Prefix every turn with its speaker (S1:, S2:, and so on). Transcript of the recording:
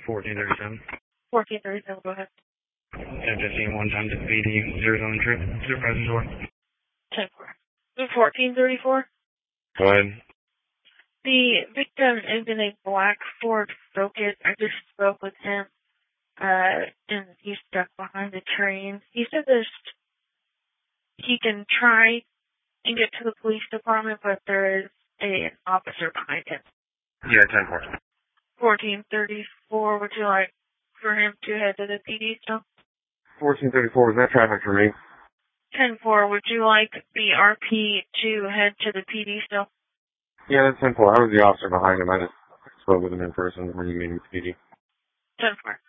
S1: 1437.
S2: 1437, go ahead.
S1: 1015, one time to PD, 0 zone trip, 054.
S2: 10-4. 1434.
S1: Go ahead.
S2: The victim is in a black Ford Focus. I just spoke with him, and he's stuck behind the train. He said he can try and get to the police department, but there is an officer behind him.
S1: Yeah, 10-4.
S2: 1434, would you like for him to head to the PD still?
S1: 1434, was that traffic for me?
S2: 10-4, would you like the RP to head to the PD still?
S1: Yeah, that's 10-4. I was the officer behind him. I just spoke with him in person when he made me PD.
S2: 10-4.